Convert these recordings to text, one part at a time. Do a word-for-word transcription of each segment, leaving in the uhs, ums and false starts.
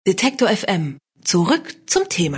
Detektor F M. Zurück zum Thema.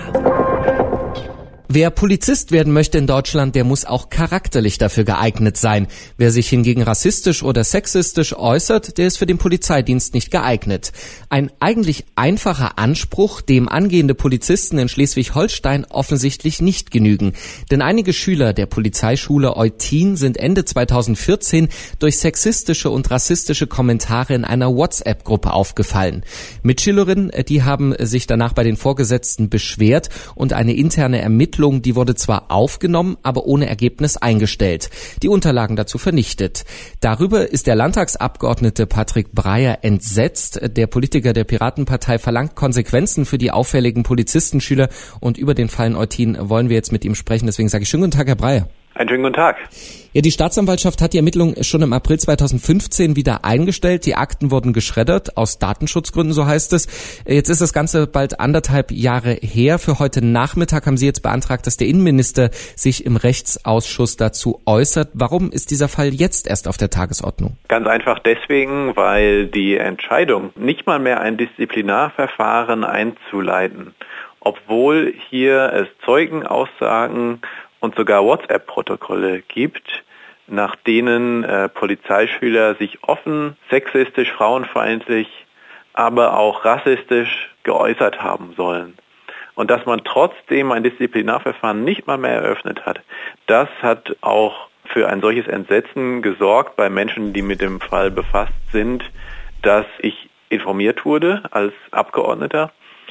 Wer Polizist werden möchte in Deutschland, der muss auch charakterlich dafür geeignet sein. Wer sich hingegen rassistisch oder sexistisch äußert, der ist für den Polizeidienst nicht geeignet. Ein eigentlich einfacher Anspruch, dem angehende Polizisten in Schleswig-Holstein offensichtlich nicht genügen. Denn einige Schüler der Polizeischule Eutin sind Ende zweitausendvierzehn durch sexistische und rassistische Kommentare in einer WhatsApp-Gruppe aufgefallen. Mitschülerinnen, die haben sich danach bei den Vorgesetzten beschwert und eine interne Ermittlung Die wurde zwar aufgenommen, aber ohne Ergebnis eingestellt. Die Unterlagen dazu vernichtet. Darüber ist der Landtagsabgeordnete Patrick Breyer entsetzt. Der Politiker der Piratenpartei verlangt Konsequenzen für die auffälligen Polizistenschüler. Und über den Fall in Eutin wollen wir jetzt mit ihm sprechen. Deswegen sage ich schönen guten Tag, Herr Breyer. Einen schönen guten Tag. Ja, die Staatsanwaltschaft hat die Ermittlungen schon im April zweitausendfünfzehn wieder eingestellt. Die Akten wurden geschreddert, aus Datenschutzgründen, so heißt es. Jetzt ist das Ganze bald anderthalb Jahre her. Für heute Nachmittag haben Sie jetzt beantragt, dass der Innenminister sich im Rechtsausschuss dazu äußert. Warum ist dieser Fall jetzt erst auf der Tagesordnung? Ganz einfach deswegen, weil die Entscheidung, nicht mal mehr ein Disziplinarverfahren einzuleiten, obwohl hier es Zeugenaussagen und sogar WhatsApp-Protokolle gibt, nach denen äh, Polizeischüler sich offen sexistisch, frauenfeindlich, aber auch rassistisch geäußert haben sollen. Und dass man trotzdem ein Disziplinarverfahren nicht mal mehr eröffnet hat, das hat auch für ein solches Entsetzen gesorgt bei Menschen, die mit dem Fall befasst sind, dass ich informiert wurde als Abgeordneter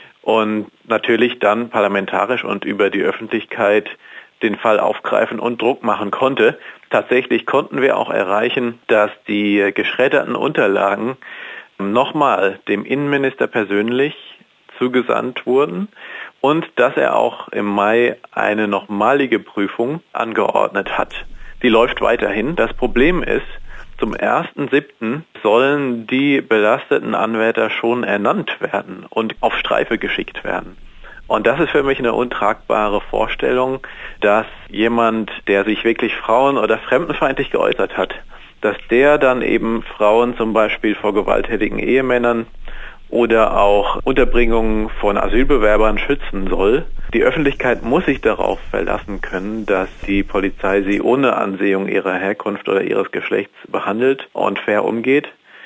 und natürlich dann parlamentarisch und über die Öffentlichkeit den Fall aufgreifen und Druck machen konnte. Tatsächlich konnten wir auch erreichen, dass die geschredderten Unterlagen nochmal dem Innenminister persönlich zugesandt wurden und dass er auch im Mai eine nochmalige Prüfung angeordnet hat. Die läuft weiterhin. Das Problem ist, zum ersten siebten sollen die belasteten Anwärter schon ernannt werden und auf Streife geschickt werden. Und das ist für mich eine untragbare Vorstellung, dass jemand, der sich wirklich frauen- oder fremdenfeindlich geäußert hat, dass der dann eben Frauen zum Beispiel vor gewalttätigen Ehemännern oder auch Unterbringungen von Asylbewerbern schützen soll. Die Öffentlichkeit muss sich darauf verlassen können, dass die Polizei sie ohne Ansehung ihrer Herkunft oder ihres Geschlechts behandelt und fair umgeht.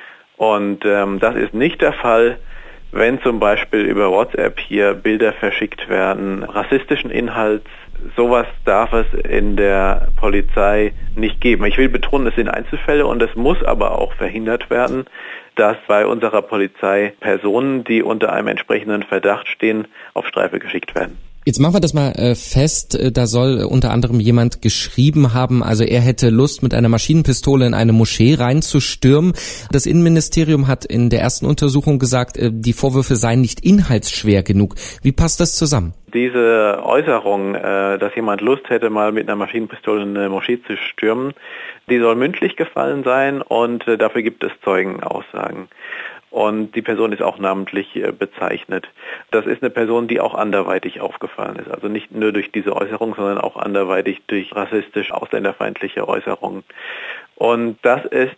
Und ähm, das ist nicht der Fall, wenn zum Beispiel über WhatsApp hier Bilder verschickt werden, rassistischen Inhalts. Sowas darf es in der Polizei nicht geben. Ich will betonen, es sind Einzelfälle und es muss aber auch verhindert werden, dass bei unserer Polizei Personen, die unter einem entsprechenden Verdacht stehen, auf Streife geschickt werden. Jetzt machen wir das mal äh, fest, da soll unter anderem jemand geschrieben haben, also er hätte Lust, mit einer Maschinenpistole in eine Moschee reinzustürmen. Das Innenministerium hat in der ersten Untersuchung gesagt, äh, die Vorwürfe seien nicht inhaltsschwer genug. Wie passt das zusammen? Diese Äußerung, äh, dass jemand Lust hätte, mal mit einer Maschinenpistole in eine Moschee zu stürmen, die soll mündlich gefallen sein und äh, dafür gibt es Zeugenaussagen. Und die Person ist auch namentlich äh, bezeichnet. Das ist eine Person, die auch anderweitig aufgefallen ist. Also nicht nur durch diese Äußerung, sondern auch anderweitig durch rassistisch ausländerfeindliche Äußerungen. Und das ist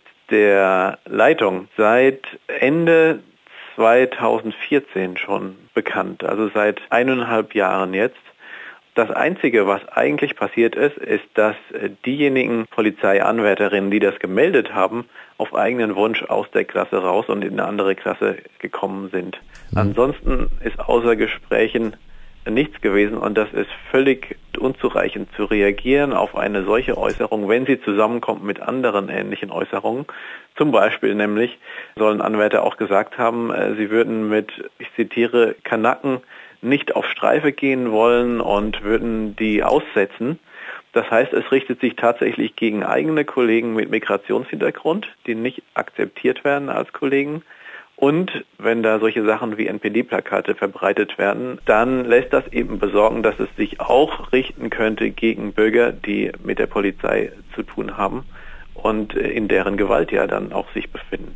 der Leitung seit Ende zweitausendvierzehn schon bekannt, also seit eineinhalb Jahren jetzt. Das Einzige, was eigentlich passiert ist, ist, dass diejenigen Polizeianwärterinnen, die das gemeldet haben, auf eigenen Wunsch aus der Klasse raus und in eine andere Klasse gekommen sind. Mhm. Ansonsten ist außer Gesprächen nichts gewesen und das ist völlig unzureichend zu reagieren auf eine solche Äußerung, wenn sie zusammenkommt mit anderen ähnlichen Äußerungen. Zum Beispiel nämlich sollen Anwärter auch gesagt haben, sie würden mit, ich zitiere, Kanaken nicht auf Streife gehen wollen und würden die aussetzen. Das heißt, es richtet sich tatsächlich gegen eigene Kollegen mit Migrationshintergrund, die nicht akzeptiert werden als Kollegen. Und wenn da solche Sachen wie N P D-Plakate verbreitet werden, dann lässt das eben besorgen, dass es sich auch richten könnte gegen Bürger, die mit der Polizei zu tun haben und in deren Gewalt ja dann auch sich befinden.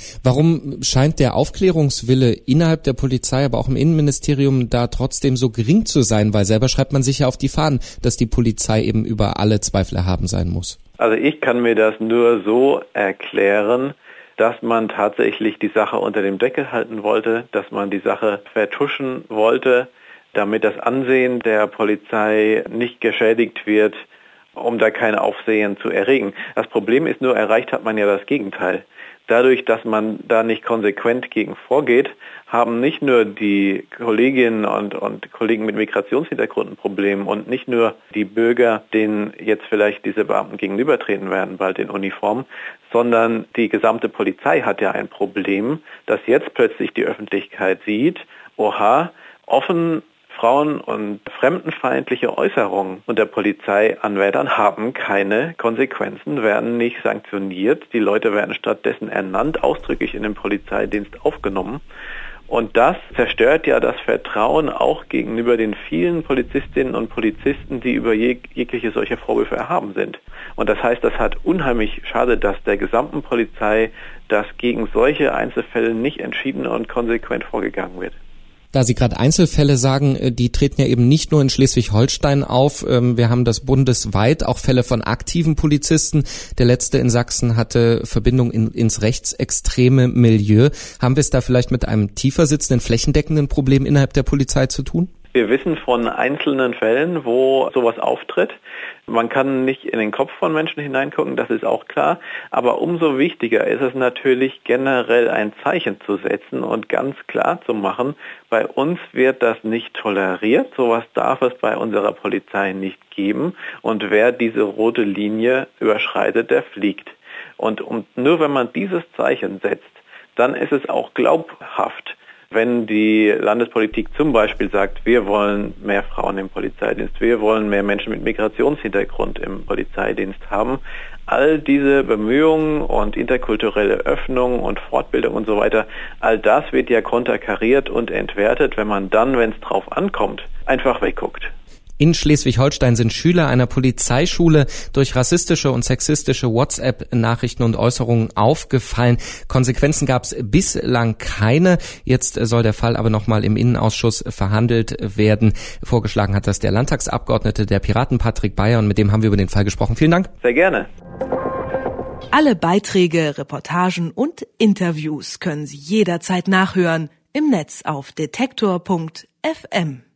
Warum scheint der Aufklärungswille innerhalb der Polizei, aber auch im Innenministerium da trotzdem so gering zu sein? Weil selber schreibt man sich ja auf die Fahnen, dass die Polizei eben über alle Zweifel erhaben sein muss. Also ich kann mir das nur so erklären, dass man tatsächlich die Sache unter dem Deckel halten wollte, dass man die Sache vertuschen wollte, damit das Ansehen der Polizei nicht geschädigt wird, um da kein Aufsehen zu erregen. Das Problem ist nur, erreicht hat man ja das Gegenteil. Dadurch, dass man da nicht konsequent gegen vorgeht, haben nicht nur die Kolleginnen und, und Kollegen mit Migrationshintergrund ein Problem und nicht nur die Bürger, denen jetzt vielleicht diese Beamten gegenübertreten werden, bald in Uniform, sondern die gesamte Polizei hat ja ein Problem, dass jetzt plötzlich die Öffentlichkeit sieht, oha, offen Frauen- und fremdenfeindliche Äußerungen unter Polizeianwärtern haben keine Konsequenzen, werden nicht sanktioniert. Die Leute werden stattdessen ernannt, ausdrücklich in den Polizeidienst aufgenommen. Und das zerstört ja das Vertrauen auch gegenüber den vielen Polizistinnen und Polizisten, die über jeg- jegliche solche Vorwürfe erhaben sind. Und das heißt, das hat unheimlich schade, dass der gesamten Polizei, dass gegen solche Einzelfälle nicht entschieden und konsequent vorgegangen wird. Da Sie gerade Einzelfälle sagen, die treten ja eben nicht nur in Schleswig-Holstein auf. Wir haben das bundesweit, auch Fälle von aktiven Polizisten. Der letzte in Sachsen hatte Verbindung in, ins rechtsextreme Milieu. Haben wir es da vielleicht mit einem tiefer sitzenden, flächendeckenden Problem innerhalb der Polizei zu tun? Wir wissen von einzelnen Fällen, wo sowas auftritt. Man kann nicht in den Kopf von Menschen hineingucken, das ist auch klar. Aber umso wichtiger ist es natürlich, generell ein Zeichen zu setzen und ganz klar zu machen, bei uns wird das nicht toleriert. Sowas darf es bei unserer Polizei nicht geben. Und wer diese rote Linie überschreitet, der fliegt. Und nur wenn man dieses Zeichen setzt, dann ist es auch glaubhaft. Wenn die Landespolitik zum Beispiel sagt, wir wollen mehr Frauen im Polizeidienst, wir wollen mehr Menschen mit Migrationshintergrund im Polizeidienst haben, all diese Bemühungen und interkulturelle Öffnung und Fortbildung und so weiter, all das wird ja konterkariert und entwertet, wenn man dann, wenn es drauf ankommt, einfach wegguckt. In Schleswig-Holstein sind Schüler einer Polizeischule durch rassistische und sexistische WhatsApp-Nachrichten und Äußerungen aufgefallen. Konsequenzen gab es bislang keine. Jetzt soll der Fall aber nochmal im Innenausschuss verhandelt werden. Vorgeschlagen hat das der Landtagsabgeordnete der Piraten Patrick Beyer und mit dem haben wir über den Fall gesprochen. Vielen Dank. Sehr gerne. Alle Beiträge, Reportagen und Interviews können Sie jederzeit nachhören im Netz auf detektor punkt f m.